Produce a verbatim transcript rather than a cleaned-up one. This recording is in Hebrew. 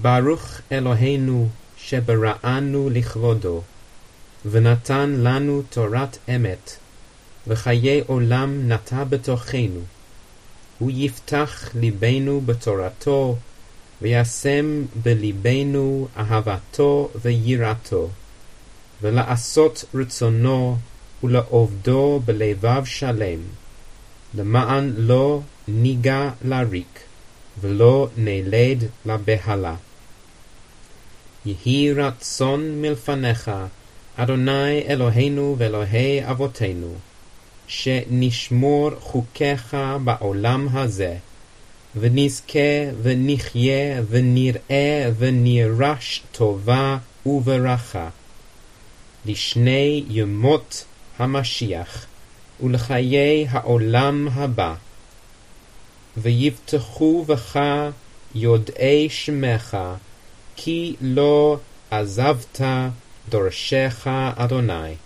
ברוך אלוהינו שבראנו לכבודו, ונתן לנו תורת אמת, וחיי עולם נטע בתוכנו. הוא יפתח ליבנו בתורתו, וישם בליבנו אהבתו ויראתו, ולעשות רצונו ולעובדו בלבב שלם, למען לא ניגע לריק, ולא נלד לבהלה. יהי רצון מלפניך, אדוני אלוהינו ואלוהי אבותינו, שנשמור חוקיך בעולם הזה, ונזכה ונחיה ונראה ונירש טובה וברכה, לשני ימות המשיח ולחיי העולם הבא. ויבטחו בך יודעי שמך, כי לא עזבת דורשך אדוני.